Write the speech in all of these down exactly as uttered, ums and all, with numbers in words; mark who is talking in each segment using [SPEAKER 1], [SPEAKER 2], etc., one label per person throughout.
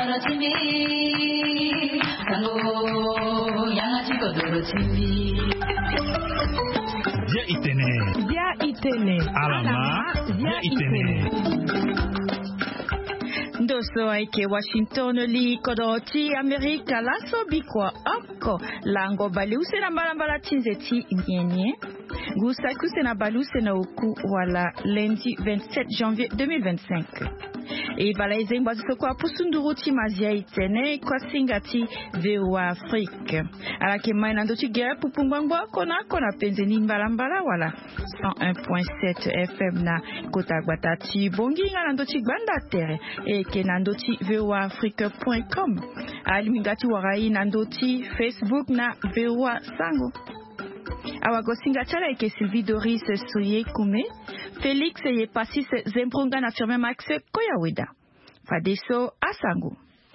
[SPEAKER 1] chimi sango yanga chiko doro chimi
[SPEAKER 2] Dia itene
[SPEAKER 3] Dia itene
[SPEAKER 2] Alama Dia itene
[SPEAKER 3] Ndoso aike Washington li kodoti Amerika laso bikwa oko lango baluse na mbala tinzeti nyenye gusa kusena baluse na uku wala lundi vingt-sept janvier deux mille vingt-cinq. E balaize mbazo kwa pusunduru ti mazia itene kwa singati V O A Afrique. Ala ke maina ndo tigera pupungwangwa kona kona penzeni mbala mbala wala cent un point sept F M na kota gwatati bongi nga ndo tigbanda tere e ke ndo ti V O A Afrique point com. Ali mingati warai ndo ti Facebook na V O A Sango. Awago singachala eke Sylvie Doris Soye Kume, Félix ye passis Zembronga na firme Max Koyaweda. Fadeso Asango.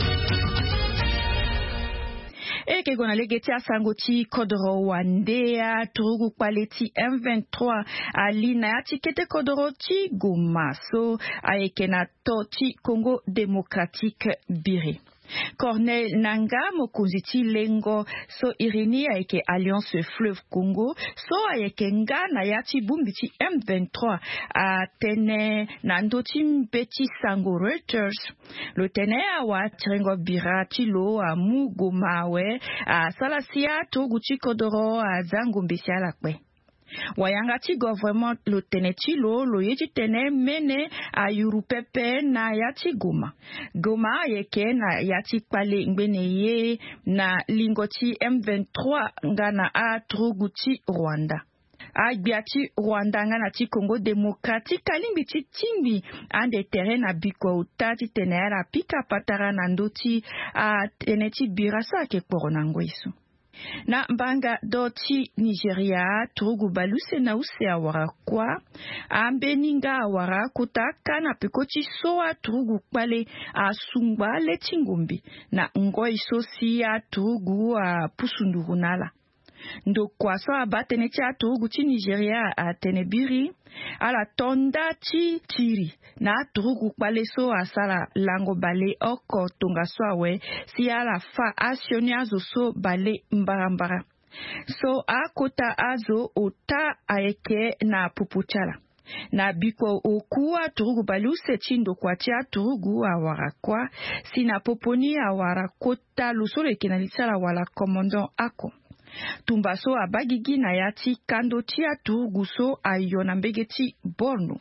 [SPEAKER 3] Eke gona legeti Asango ti kodoro wandea turugu paleti M vingt-trois alina ya tikete kodoro ti Gomaso aeke na to ti Congo démocratique biri. Corneille Nanga mokonzi lengo so irini aike Alliance Fleuve Congo so aike nga na yati bumbiti M vingt-trois a tene na ndoti mbeti sango Reuters lo tene awa tirengo birati lo a mugomawe a salasia to guchi kodoro a zango mbesiala kwe. Wayanga ti gouvernement lo tene ti lo lo yeti tene mene a yurupepe na yati Goma. Goma yeke na yati pale ngbene ye na lingoti M vingt-trois ngana a truguti Rwanda. Agbiati Rwanda ngana ti Congo démocratique kalimbi ti timbi ande terrain na biko utati tene ala pika patara na ndoti a tene ti birasa ke korona ngwesu. Na mbanga doti Nigeria turugu baluse na use awara kwa ambeninga awara kutaka na pekoti soa turugu pale asungba letingumbi na ngoi sosi ya turugu a pusunduru nala. Ndo kwa so abatene ti aturugu ti Nigeria a tenebiri ala tonda ti tiri na aturugu pale so asala lango bale oko tonga so awe si ala fa asioni azo so bale mbarambara. So akota azo ota aeke na pupuchala. Na biko oku aturugu baluse chindo kwa ti aturugu awara kwa sina poponi awara kota lusolo ekena lisala wala commandant ako. Tumbaso abagigi na yati kando ti aturugu so ayona mbegeti Borno.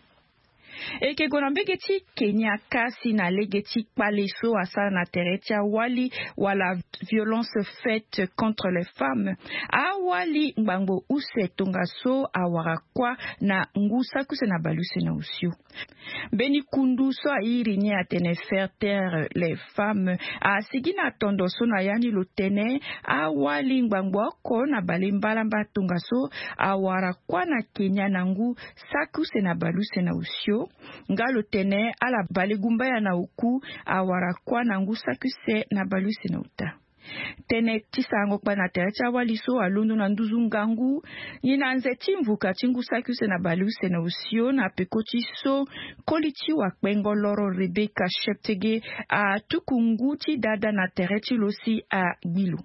[SPEAKER 3] Eke gona mbegeti Kenya kasi na legeti paleso asala na teretia wali wala violence faite contre les femmes. Awali mbango use tongaso awara kwa na ngusa kuse na baluse na usio. Beni kundu so airi ni atene faire taire les femmes. A sigina tondoso na yani lotene awali mbango ko na balimbala mba tongaso awara kwa na Kenya nangu sakuse na baluse na usio. Ngalo tene ala baligumba ya na uku awara kwa na ngusa kuse na balusi na uta. Tene tisango kwa na terecha waliso alundu na nduzu ngangu nina nze timvuka tingusa kuse na balusi na usio na pekoti so koliti wa kwengo loro Rebecca Sheptege a tukunguti dada na terechi losi a gilu.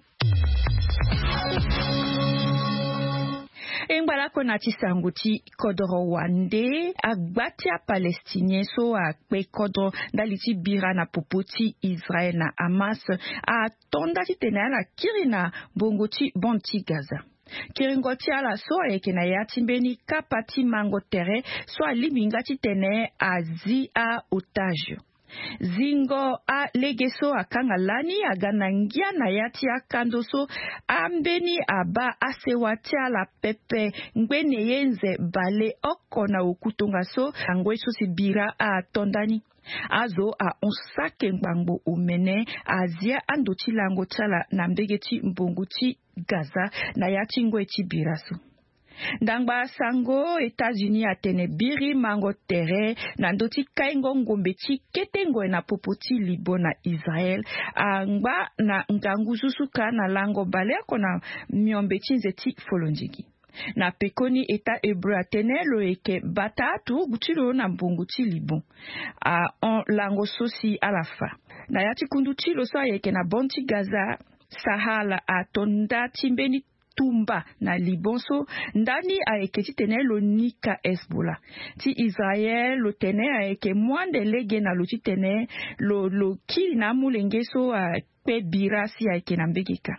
[SPEAKER 3] Engbala kona ti sanguti kodoro wande agbatia palestinien so a kwe kodro daliti bira na popoti Israel na Hamas a tonda ti tene ala kirina bongoti bonti Gaza. Kiringoti ala so eke na yati mbeni kapati mango tere so a libinga ti tene a zi a otage. Zingo a legeso akanga lani agana ngia na yati akando so ambeni aba asewati ala pepe ngwene yenze bale oko na ukutunga so angwe so sibira a tondani. Azo a onsake mbango umene azia andoti lango chala na mbegeti mbonguti Gaza na yati ngwe ti biraso. Ndangba sango États-Unis atene biri mango tere na ndoti kaingo ngombe ti ketengo na popoti libo na Israel angba na nganguzusuka na lango bale kona miombe ti nzeti folonjigi. Na pekoni eta hébreu atene lo eke batatu gutilo na mbungu ti libo a on lango sosi à la fa. na yati kunduchi lo so ayeke na bonti Gaza Sahala atonda timbeni tumba na Libonso ndani ayeke ti tene lo nika Hezbollah ti Israel lo tene ayeke mwande lege na lo ti tene lo lo kili na mulenge so a pe birasi ayeke na mbegeka.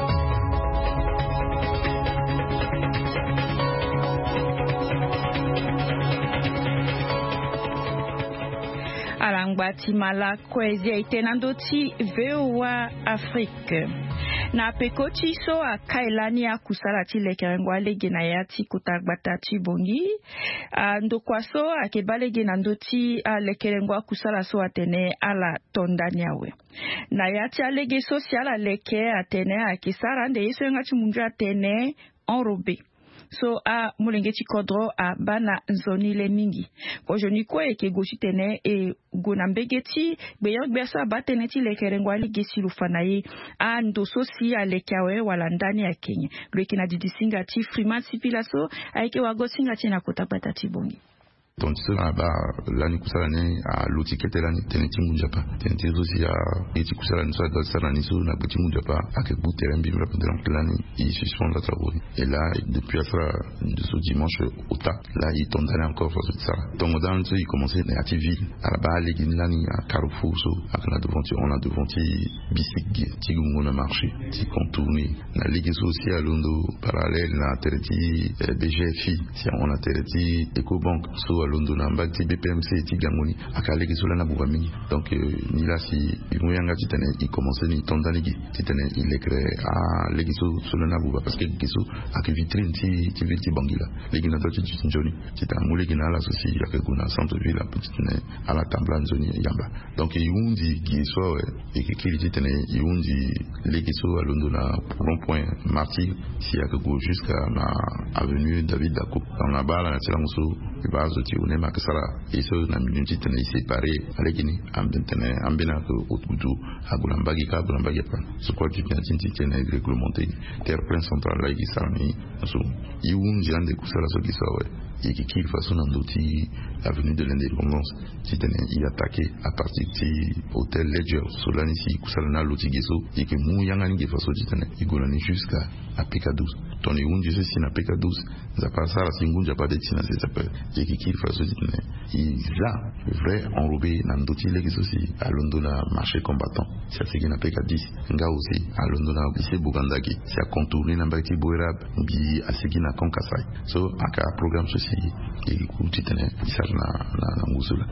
[SPEAKER 3] Alangba mala kwezi aitenando ti V O A Afrique. Na pekoti so a kailani a kusala ti lekerengo alege na ya ti kutagbata ti bongi. Ando kwa so a kebalege na ndo ti a lekerengo a kusala so atene ala tondani awe. Na ya ti alege social a leke atene a kisara nde yeso nga ti munju atene enrobé. So a mulenge ti kodro a bana nzoni le mingi. Ko joni ko e ke gosi tene e gona mbegeti beyo gbesa batene ti lekerengo ali gesi lufana ye a ndo so si a lekawe wala ndani ya Kenya. Lweki di disinga ti Freeman Sipila so aike wago singa ti na kota bata ti bongi.
[SPEAKER 4] Donc cela ba lani kusalane a lotikete lani teneti munjapa teneti aussi a eti kusalane so da salani so na petit munjapa a que bout terrain bi rapidement lani il suspend la travaux et là depuis ça de ce dimanche au ta là il tombe encore sur ça donc dans il commençait à activer à la balle les lani à Carrefour so à la devant on a devant bicycle ti on a marché ti contourner la ligue sociale londo parallèle na tereti B G F I si on a tereti Ecobank so London mbati B P M C ti gangoni akaleki sola na buba mingi donc ni la si imuyanga titene il commençait ni tondani titene il écrit à legiso sola na buba parce que giso ak vitrine ti ti ti bangila legi na toti njoni tita mulegi na la soci ya ke guna centre ville petite à la table zone yamba donc yundi giso e ke kili titene yundi legiso à London na rond point martyr si ya ke go jusqu'à na avenue David Dako dans la bala na tela muso base on est makasara et so na minute tene séparé alegini ambentene ambena ko otutu agulambagi ka agulambagi pa so quoi tu bien tinti tene réglementé terre plein central là qui sami so yun jande kusala so gisawe et qui qu'il façon ndoti avenue de l'indépendance si tene y attaqué à partir de hôtel Ledger solani si kusala na lotigiso et que mu yanga ngi façon tene igolani jusqu'à à P K douze ton yun je si na P K douze za passa la singunja pas de tina c'est ça et qui qu'il façon tene il là vrai enrobé na ndoti legiso si à London na marché combattant ça c'est qui na P K dix nga aussi à London na lycée Bugandaki c'est à contourner na mbaki boerab bi asiki na konkasai so aka programme ceci et kuti tene ça na na ngusula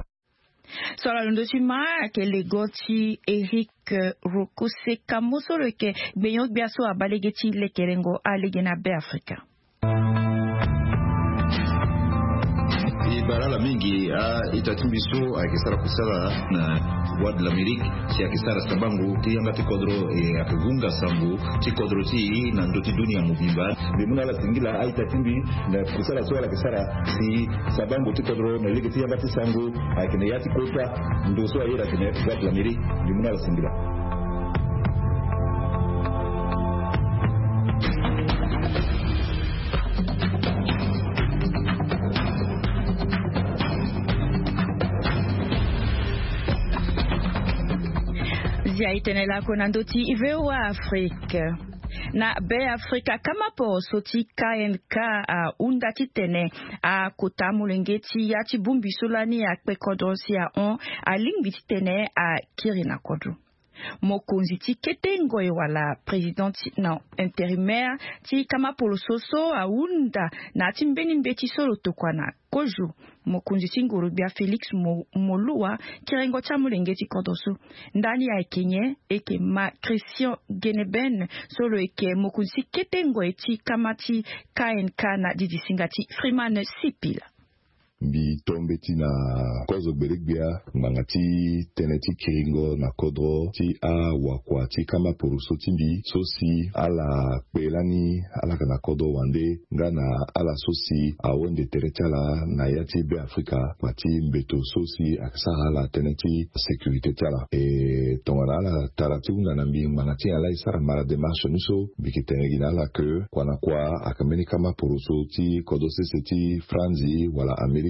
[SPEAKER 3] so la londo ti ma ke le goti Eric Rokose kamoso le ke beyon biaso abalegeti le kerengo alegena be Afrika
[SPEAKER 5] barala mingi a itatumbiso akisara kusala na wad l'Amérique si akisara sabangu ti yanga ti kodro e akivunga sambu ti kodro ti na ndoti dunia mubimba bimuna la singila a itatumbi na kusala so la kisara si sabangu ti kodro na ligi ti yanga ti sangu akine yati kota ndo so ayira kine wad l'Amérique bimuna la singila
[SPEAKER 3] zia itenela konando ti V O A Afrique na be Afrika kama po soti K N K a unda titene a kota mulengeti ya ti bumbi solani a pe kodrosi a on a lingbi titene a kirina kodro mokonzi ti ketengo e wala president non intérimaire ti kama polo soso a unda na ti mbeni mbeti solo tokwana koju mokonzi ti nguru bia Felix Molua kirengo cha mulengeti kodoso ndani ya Kenya eke ma Christian Geneben solo eke mokonzi ketengo e ti kama ti K N K na didisinga ti Freeman Sipila
[SPEAKER 6] bi tombe ti na kozo berigbia mangati teneti kiringo na kodro ti a wakwa ti kama poruso ti bi sosi ala pelani ala kana kodro wande ngana ala sosi a wonde teretala na yati be Afrika pati mbeto sosi aksa ala teneti sécurité tala e tongana ala tarati una nambi mangati ala isara mara démarche nuso bikitengi na la que kwana kwa akameni kama poruso ti kodo sese ti Franzi wala Amerika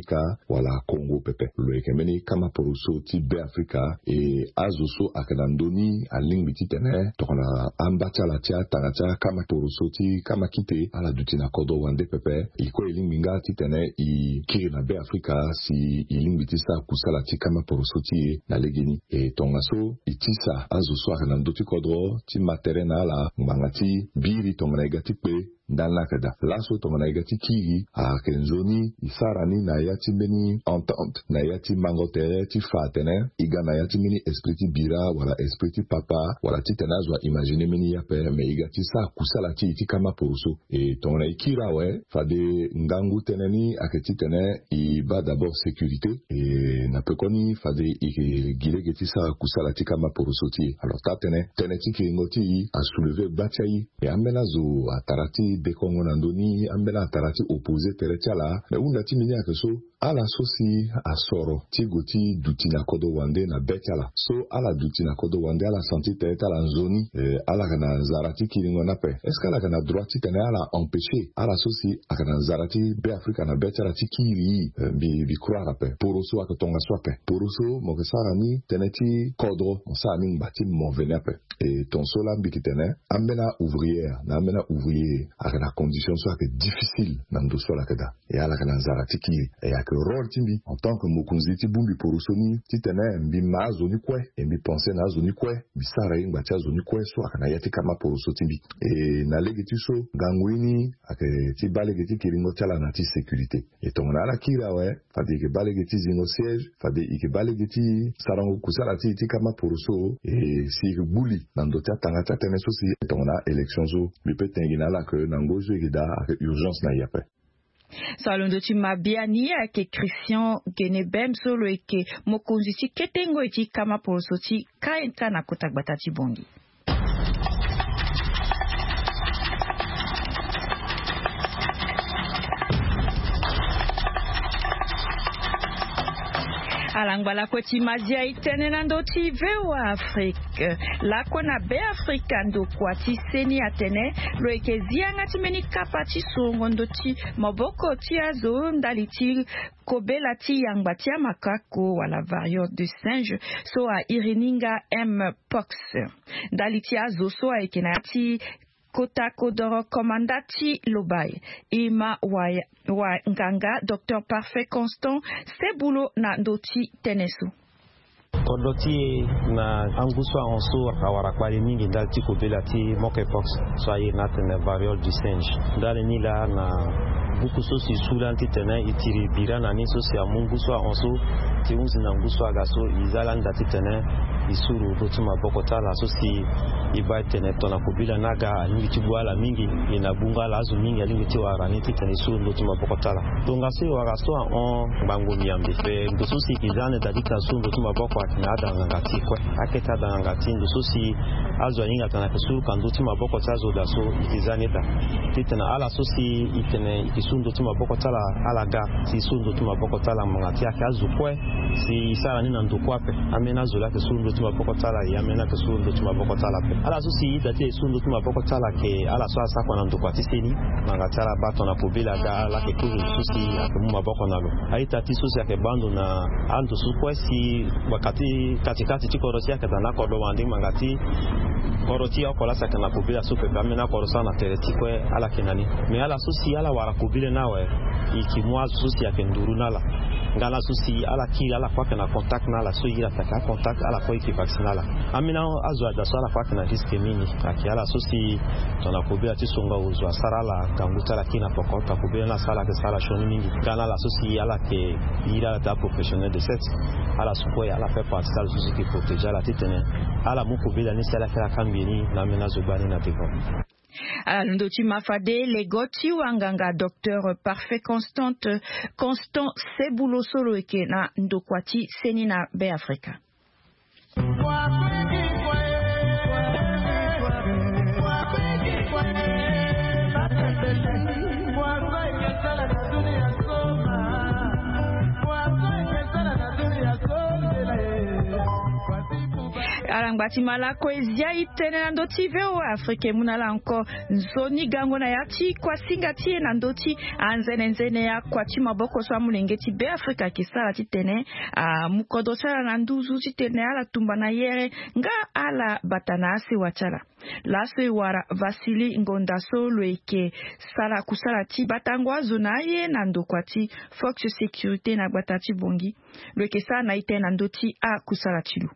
[SPEAKER 6] Africa wala Congo pepe lo ekemeni kama poruso ti be Africa e azuso akanandoni aling biti tene tokona ambacha la tia tanacha kama poruso ti kama kite ala dutina kodo wande pepe iko eling minga ti tene i kiri na be Africa si iling biti sa kusala ti kama poruso ti na legeni e tongaso itisa azuso akanandoti kodro ti materena ala mangati biri tongana igati pe ndala kada laso tongana igati kiri a kenzoni isarani na yati meni entente na yati mangotere ti fatene iga na yati meni espriti bira wala espriti papa wala ti tenazwa imagine meni yape me igati sa kusala ti ti kama poruso e tongana ikira we fade ngangu teneni aketi tene i ba d'abord sécurité e na pekoni fade i gilegeti sa kusala ti kama poruso ti alors ta tene tene ti kiringoti a soulever bachai e amena zo atarati de Congo nandoni ambela atarati opposé terechala me unda ti mini akeso ala sosi asoro ti goti dutina kodo wande na betala so ala dutina kodo wande ala santi tete ala nzoni eh, ala kana zarati kiringo nape est-ce que ala kana droit ti tene ala empêcher ala sosi akana zarati be Afrika na betala ti kiri eh, bi bi croire ape poroso akatonga swape poroso mo kesarani tene ti kodro mo sa min bati mo vene ape et ton sola bi kitene ambela ouvrière na ambela ouvrier akana condition so ake difficile na ndo sola kada e ala kana zarati kiri e ake rôle timbi en tant que mokunzi ti bumbi porosoni ti tene mbi ma zoni kwe e mbi pense na zoni kwe bisara ingba cha zoni kwe so akana yati kama poroso timbi e na legeti so gangwini ake ti balegeti kiringo chala na ti sécurité e tongona ala kira we fadi ke balegeti zingo siège fadi ke balegeti sarango kusala ti ti kama poroso e si ke buli na ndo ta tanga ta tene so si tongona élection so mi pe tengina la ke na ngozo gida ake urgence na yape.
[SPEAKER 3] Salondo ti mabiani ake Christian Genebem solo eke mokonzi ti ketengo eti kama poroso ti kaenka na kota gbata ti bongi. Alangbala koti mazia itene nando ti vewa Afrique. Lako na be Afrika ndo kwa ti seni atene lo eke zianga ti meni kapa ti songo ndo ti maboko ti azo ndali ti kobela ti yangba ti amakako wala variole de singe so a irininga mpox. Ndali ti azo so a eke na ti Kota Kodoro Komandati Lobai Ima wa, wa Nganga Docteur Parfait Constant Sebulo na ndoti tenesu
[SPEAKER 7] Kodoti na anguswa onso akawara kwali mingi ndali ti kobela ti monkeypox so aye na tene variole du singe ndali ni la na buku so si sulanti tene itiri bira na ni so si amunguswa onso ti unzi na nguswa gaso izala ndati tene isuru botuma bokota la so si iba tene tona kobila naga alingi ti bwala mingi ina bunga la azu mingi alingi ti warani ti tene isuru botuma bokota la donga se waraso on bango miambe fe ngoso si kizane dadika su botuma bokwa na ada ngati kwe aketa da ngati ngoso si azu alinga tana kesuru kanduti maboko tazo da so ikizane da titena ala so si itene ikisundo tuma bokota la alaga si sundo tuma bokota la mangati akazu kwe si sala nina ndokwape amena zula kesundo tuma bokota la yamena kesundo tuma bokota la pe ala so si date sundo tuma bokota la ke ala so asa kwa ndokwati sini mangati ala bato na pobila da ala ke kuzu so si akemu maboko nalo aita ti so si ake bando na ando so kwe si wakati katikati chikorosi yake dana kodo wandi mangati koroti okola saka na pobila so pe amena korosa na teretikwe ala kinani me ala so si ala wara pobile nawe ikimwa so si ake nduru nala ngala so si ala ki ala kwa na contact nala so ira taka contact ala kwa ki vaccinala amina azwa da so ala kwa na riske mingi aki ala so si tona pobila ti songa uzwa sarala kanguta la kina pokota pobila na sala ke sala shoni mingi ngala la so si ala ke ira ta professionnel de sexe ala so ko ala fait partie sala so si ki protéger la titene ala mu pobila ni sala ka kambini na mena zubani na tiko.
[SPEAKER 3] Alors, tu m'as fadé les goti wanganga docteur Parfait Constant Constant Sebulo solo eke na ndokwati seni na be Afrika. Alangbati malako ezia itene na ndoti veo Afrique munala encore nzoni gango na yati kwa singati na ndoti anzene nzene ya kwa chima boko swa mulengeti be Afrika kisala titene a mukodo sala na nduzu titene ala tumba na yere nga ala batanasi wachala laso wara Vasili Ngondaso lweke sala kusala ti batangwa zonaye na ndokwati Fox Security na batati bongi lweke sala na ite na ndoti a kusala chilu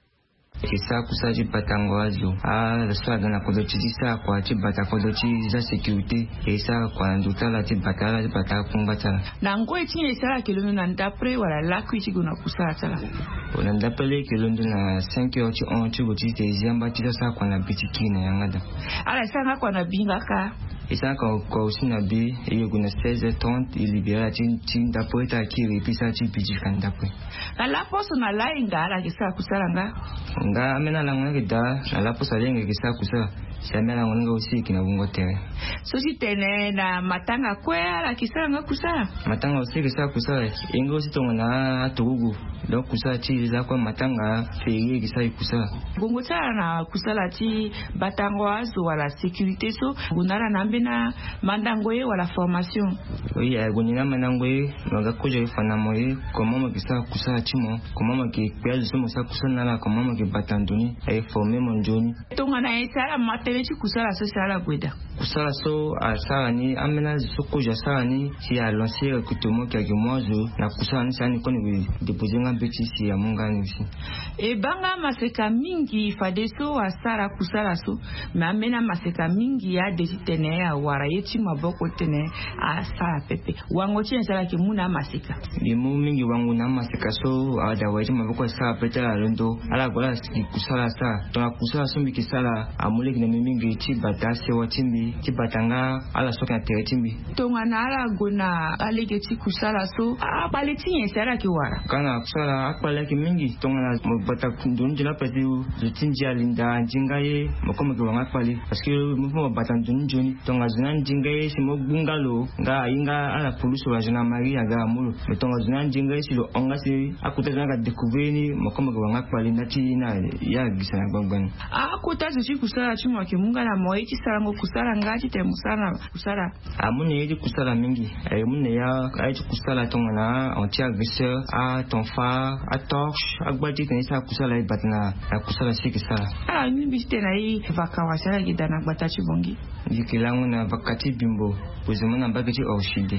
[SPEAKER 8] kisa kusaji batangwazo a swada na kodochi sa kwa ti bata kodochi za security kisa kwa ndutala ti batala bata kumbata
[SPEAKER 3] na ngoi ti esala kelonu na ndapre wala lakwi ti gona kusala tala
[SPEAKER 8] ona ndapele kelonu na cinq heures ti on ti goti te ziamba ti sa kwa na bitiki na yangada
[SPEAKER 3] ala sanga kwa na binga ka
[SPEAKER 8] isa ka ko sina bi e gona seize heures trente il libéra ti ti ndapre ta ki repisa ti bitiki ndapre
[SPEAKER 3] ala poso na la ingala kisa kusala nga
[SPEAKER 8] nga amena lango ngida ala posa lenge kisa kusa samela ngonga usiki na bungo tere
[SPEAKER 3] so titene na matanga kwea la kisa nga kusa
[SPEAKER 8] matanga usiki kisa kusa ingo sitongo na tugugu donc kusa ti za kwa matanga feye kisa kusa
[SPEAKER 3] bungo tsala na kusala ti batango azo wala sécurité so gunara nambena mandangoye wala formation
[SPEAKER 8] oui ya gunina mandangoye maga koje fana moye comment kisa kusa timo comment ki pele so mosa kusa na comment ki batanduni ay former mon joni
[SPEAKER 3] tonga na esala matelechi kusala so sala gweda
[SPEAKER 8] kusala so asala ni amena soko ja sala ni si a lancé recrutement quelques mois na kusala ni sani koni déposer nga beti si ya munga ni si
[SPEAKER 3] e banga maseka mingi fadeso asala kusala so na amena maseka mingi ya desitene ya wara yeti maboko tene asala pepe wango chi sala ki muna maseka
[SPEAKER 8] limu mingi wangu na maseka so ada waje maboko sala pete la londo ala gola kusala sa to kusala so miki sala amule na mingi ti batase watimbi ti batanga ala soka teretimbi
[SPEAKER 3] tonga na ala gona alege ti kusala so a baleti yesara ki wara
[SPEAKER 8] kana kusala akpala ki mingi tonga na bata kundun jila pati zutinji alinda njingaye mokoma ki wanga kwali parce que mo bata ndun joni tonga zuna njingaye si mo bungalo nga inga ala police wa jona maria ga mulu tonga zuna njingaye si lo onga si akuta nga découvrir ni mokoma ki wanga kwali nati na ya gisana gbangban
[SPEAKER 3] a kuta zu kusala chimwa ki munga na moyi ti sarango kusala ngati te musala kusala
[SPEAKER 8] amune yedi kusala mingi e mune ya ayi kusala tongana anti agresseur a tonfa a torche agbati tenisa kusala ibatna a kusala sikisala
[SPEAKER 3] ah ni biste na yi vakawasala gidana gbatachi bongi
[SPEAKER 8] yikilangu na vakati bimbo pozemona bagati orchide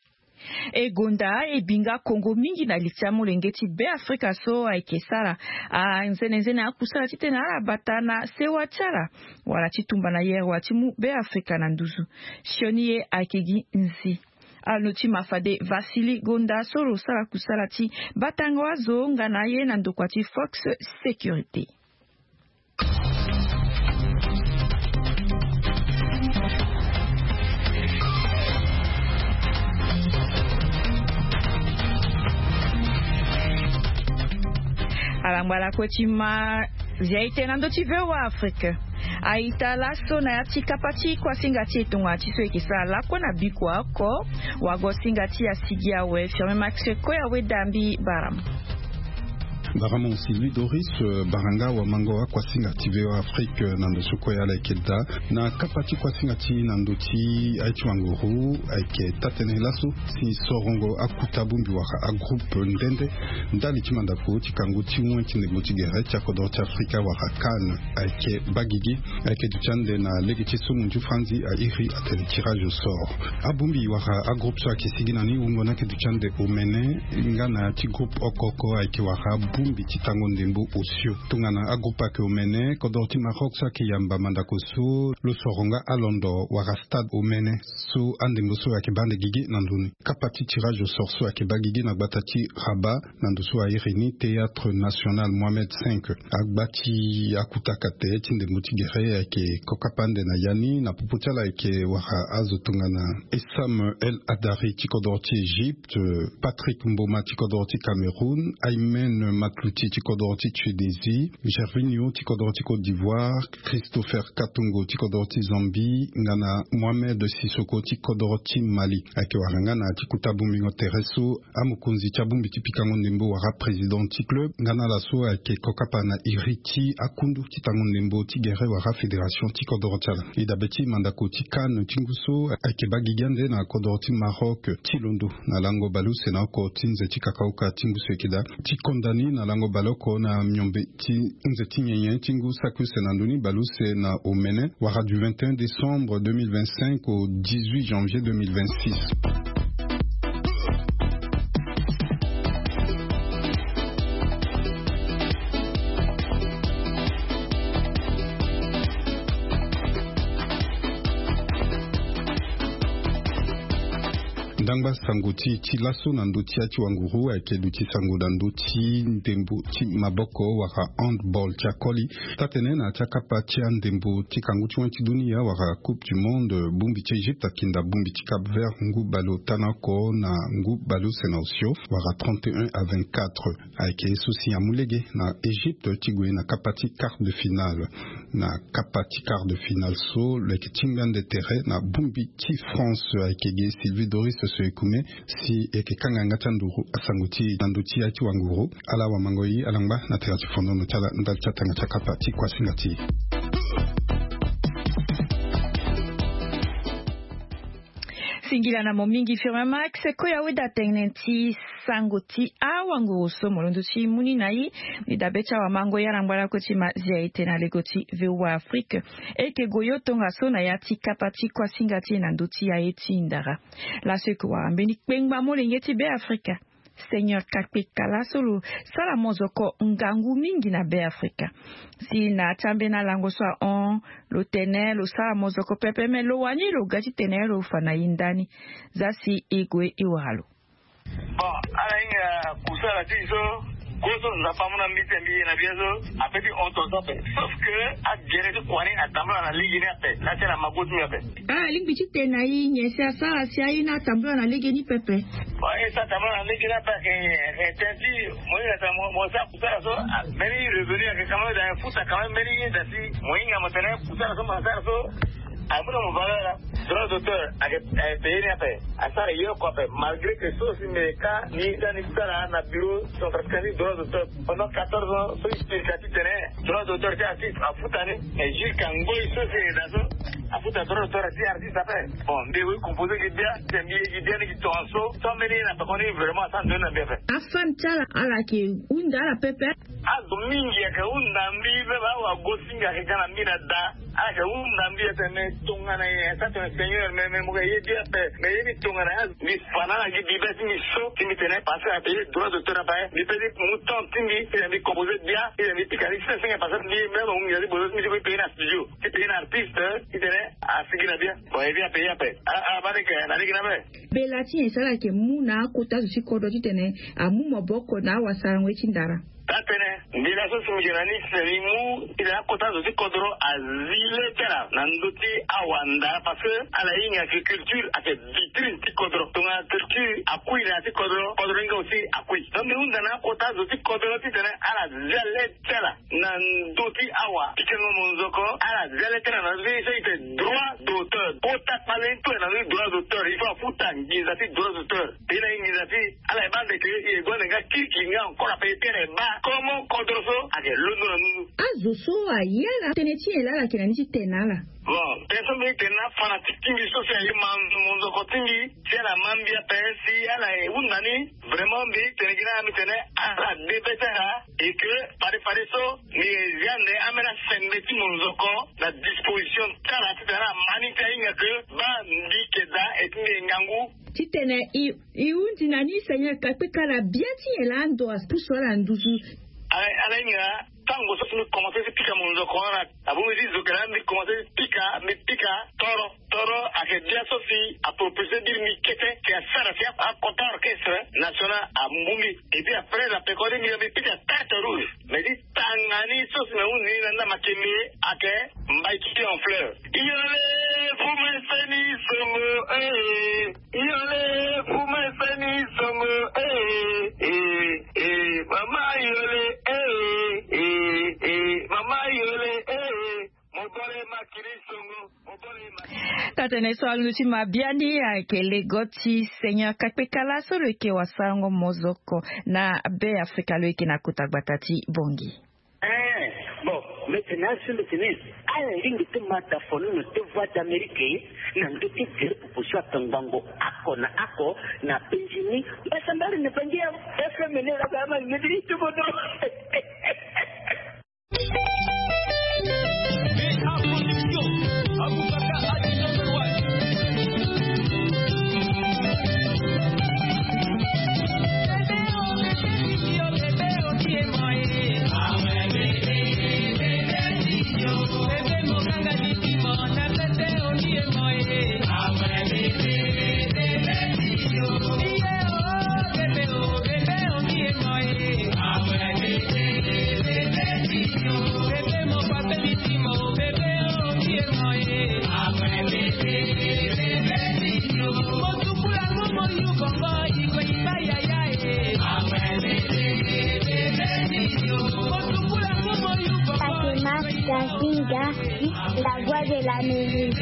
[SPEAKER 3] egonda ebinga Kongo mingi na litia mulengeti be Afrika so aikesala a nzene nzene akusala titena ala batana se wachala wala chitumba na yero watimu be Afrika na nduzu shioniye akegi nzi aloti mafade Vasili Gonda solo sala kusala ti batanga wazo ngana ye na ndokwati Fox Security. Alambala kochima ziaite nando tive wa Afrika aita laso na yati kapati kwa singati tunga tiso ikisala kona bikwa ko wago singati ya sigia we firme maxe ko ya we dambi baram
[SPEAKER 9] Baramon Sylvie Doris Baranga wa Mangoa kwa singati veo Afrique nando sukoya la kelda na kapati kwa singati nando ti aichi wanguru aike tatene laso si sorongo akutabumbi waka a groupe ndende ndali chimanda ko chikangu timwe chine motigere chakodo cha Afrika waka kan aike bagigi aike duchande na legiti sumunju franzi a iri ateli tirage au sort abumbi waka a groupe so ake siginani ungona ke duchande omene ngana ti groupe okoko aike waka bumbi titango ndembo osio tungana agrupa ke omene kodorti Maroc sa ke yamba mandako so lo soronga alondo waka stade omene so andembo so ake bande gigi nanduni kapati tirage au sort so ake bagigi na batati Rabat nanduso a irini théâtre national Mohamed cinq agbati akutakate tinde mutigere ake kokapande na yani na puputala ake waka azo tungana Essam El Adari tikodorti Egypte Patrick Mboma tikodorti Cameroun Aymen Mat Clouti Tikodoroti Tchedezi, Gervinho Tikodoroti Côte d'Ivoire, Christopher Katongo Tikodoroti Zambie, Ngana Mohamed Sissoko Tikodoroti Mali. Ake warangana Tikutabu Mingo Tereso, Amukunzi Chabumbi Tipikango Nembo Wara Président Club, Ngana Lasso Ake Kokapana Iriti, Akundu Titango Nembo Tigere Wara Fédération Tikodorotala. Idabeti Mandako Tikan Tinguso, Ake Bagigande na Kodoroti Maroc, Tilondo, na Lango Balu Senako Tinze Tikakauka Tinguso Ekida, Tikondani na Lango Baloko na Myombe Tinze Tinyenyen Tingu Saku Senandoni Balu na Omene, Wara du vingt et un décembre deux mille vingt-cinq au dix-huit janvier deux mille vingt-six. Dangba Sangoti ti lasso nandoti ati wanguru ake duti sango dandoti ndembo ti maboko waka handball ti akoli tatene na chakapa ti ndembo ti kanguti wanti dunia waka coupe du monde bumbi ti Egypte akinda bumbi ti Cap Vert ngu balo tanako na ngu balo senaosio waka trente et un à vingt-quatre ake sosi amulege na Egypte ti gwe na kapati quart de finale na kapati quart de finale so leke tingande terre na bumbi ti France ake ge Sylvie Doris Ekume si eke kanga ngachanduru asanguti nanduti yaki wanguru ala wa mangoyi alangba na terati fondo no chala ndal chatanga chakapa ti kwa singati.
[SPEAKER 3] Singila na momingi firma max ko ya weda tenenti sangoti a wangu so molondo chi muni nai ni dabecha wa mango ya rambala ko chi ma ziaite na legoti vewa Afrique e ke goyo tonga so na yati kapati kwa singati na nduti ya eti ndara la se ko wa mbeni kpengba molengeti be Afrika Seigneur Kakpekala solo sala mozoko ngangu mingi na be Afrika si na chambe na lango swa on lo tenel lo sala mozoko pepe me lo wani lo gaji tenel lo fana indani zasi igwe iwalo
[SPEAKER 10] bon ala inga kusala tiso gozo nzapamuna mbite mbi na biezo apeti ontosope sauf que a gere de kwani atambla na ligi ni ape na tena magotu ape
[SPEAKER 3] ah ligi chite na yi nyesa sala si ayi na tambla na ligi ni pepe
[SPEAKER 10] bon esa tambla na ligi na pa que tenti moinga ta mo sa kusala so meri revenu que kama da futa kama meri da si moinga motene kusala so masala so Abuno Mubala, droit d'auteur, avec payé après. À ça, il y a quoi faire. Malgré que ceux qui me cas, ni dans ni ça, na bureau, sont presque droit d'auteur. Pendant quatorze ans, ceux qui sont tenés, droit d'auteur, c'est artiste, à foutaner. Et Gilles Kango, ils sont dans ça. À foutre droit d'auteur, c'est artiste après. Bon, mais oui, composé qui bien, c'est mieux qui bien, qui tourne so. Sans mener, n'a pas connu vraiment, sans donner bien fait.
[SPEAKER 3] Afan Tala, à la qui, unda la pepe.
[SPEAKER 10] Ah, domingue, que unda mbive, va, ou à gosinga, que quand la mine da. Ah, que unda mbive, c'est tongana ça c'est un seigneur mais mais moi il dit mais il tongana ni fana qui dit ben ni so qui me tenait passer à payer droit d'auteur à payer il paye mouton tindi il a mis composé bien il a mis picari ça c'est pas ça ni même on y a des besoins mais il paye un studio il paye un artiste il tenait à seguir bien bon il vient payer après ah bah que na ligi na be
[SPEAKER 3] belati esala ke muna kota zo sikodo titene amu moboko na wasangwe chindara
[SPEAKER 10] Tatene, ndila so simjirani serimu ila kota zo kodro azile tera nanduti awanda parce que ala yin agriculture ake vitrine ti kodro tonga culture akui na ti kodro kodro nga aussi akui donc unda na kota zo kodro ti tene ala zile tera nanduti awa tikeno monzoko ala zile tera nanduti c'est droit d'auteur kota talento na droit d'auteur il faut futa ngizati droit d'auteur ina ngizati ala bande ke e gonga kiki nga encore payer tere ba Comment Kodroso a l'honneur
[SPEAKER 3] Azoso ayala teneti elala kenani tenala.
[SPEAKER 10] Bon, personne ne tena fanatique tingi social man monzo kotingi, c'est la mambia pensi ala e undani vraiment bi tenigina mi tene ala debetera et que pare pare so ni yande amena sembeti monzo ko la disposition kala tena manita inga que ba ndikeda et ngangu
[SPEAKER 3] titene i iundi nani seigneur kapekala biati elando aspusora nduzu
[SPEAKER 10] ala ala inga tango so mi commencer à piquer mon zokora abu mi dizo que mi commencer à piquer mi piquer toro toro a que dia sofi a proposé dire mi kete que a sara sia a kota orchestre national a mumbi et puis après la pecori mi mi piquer tarte rouge mais dit tangani so me un ni nanda makemi a que mbai kiti en fleur yole vous me seni somo eh yole vous me seni somo eh eh eh mama yole
[SPEAKER 3] katene so aluti mabiani ke legoti seigneur kakpekala so le ke wasango mozoko na be Afrika le ke nakuta batati bongi.
[SPEAKER 11] Eh bon maintenant sur le tennis à la ligne de mataphone no te voix d'Amérique na ndoki dire pour so tangango ako na ako na penjini basambali ne pangia F M ne la kama ngidi tu bodo.
[SPEAKER 12] La voix de l'Amérique.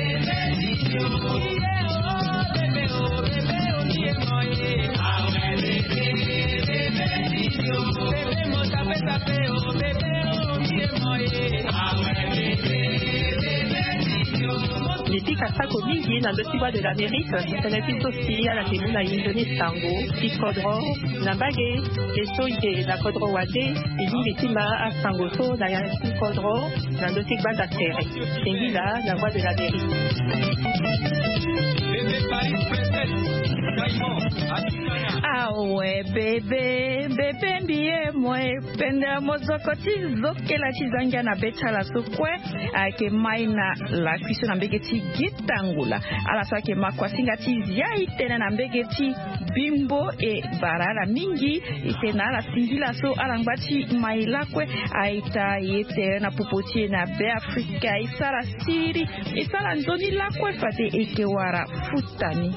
[SPEAKER 13] Niti kasako mingi na ndosi voix de l'Amérique teneti sosi ala temu na indoni sango ti kodro na bage eso ite na kodro wade ilingi tima a sango so na ya ti kodro na ndosi banda tere tengi la la voix de l'Amérique.
[SPEAKER 3] Ah ouais bébé bébé mbie mwe pende mozoko ti zokela ti zanga na betala so kwe ke mai na la kuiso na mbege ti gitangula ala so ke makwasinga ti zia itena na mbege ti bimbo e barara mingi itena ala singila so ala ngbati mai lakwe aita yete na popoti na be Afrika isara siri isara nzoni lakwe fate eke wara futani.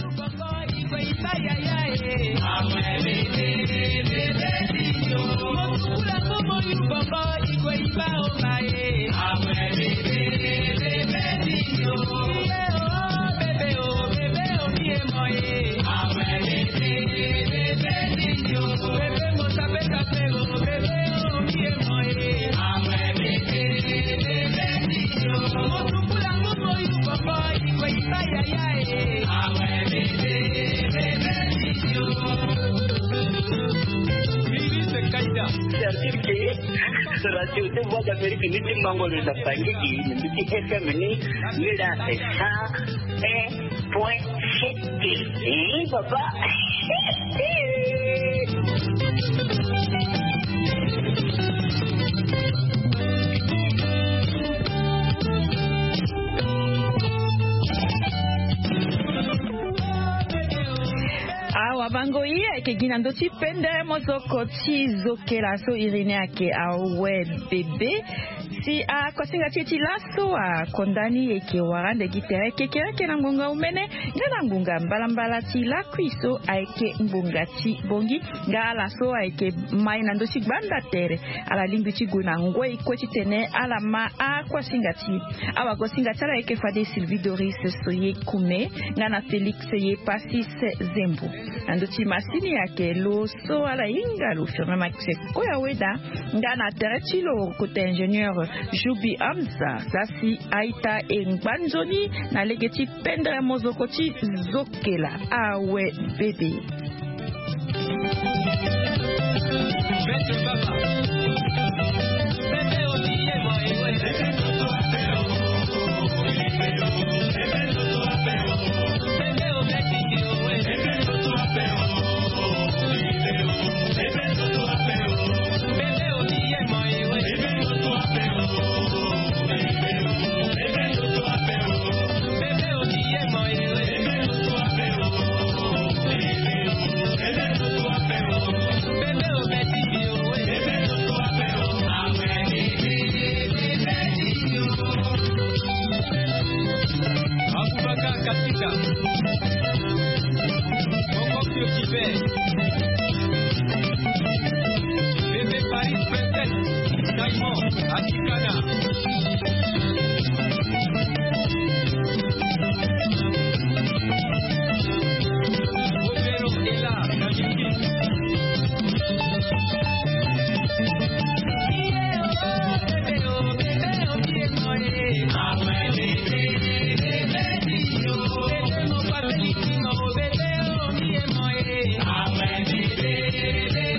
[SPEAKER 11] C'est-à-dire que ce radio de voix d'Amérique ni ti mango le zapangi ni ti F M ni ni la c'est ça un point sept et papa
[SPEAKER 3] awa bango iye ke gina ndoti pende mozoko ti zokela so irine ake awe bebe si a kosinga titi laso a kondani eke warande gitere kekere ke na ngunga umene ngana ngunga mbala mbala ti la kwiso aike ngunga ti bongi nga laso aike mai na ndosi gbanda tere ala lingu ti guna ngwe iko ti tene ala ma a kosinga ti awa kosinga tala eke fade Sylvie Doris soye kume ngana Felix ye Pasis Zembu andoti masini yake lo so ala inga lo firma maxe koya weda ngana tere ti lo kote ingénieur Jubi Amza sasi aita engbanzoni na legeti pendre mozoko ti zokela awe bebe.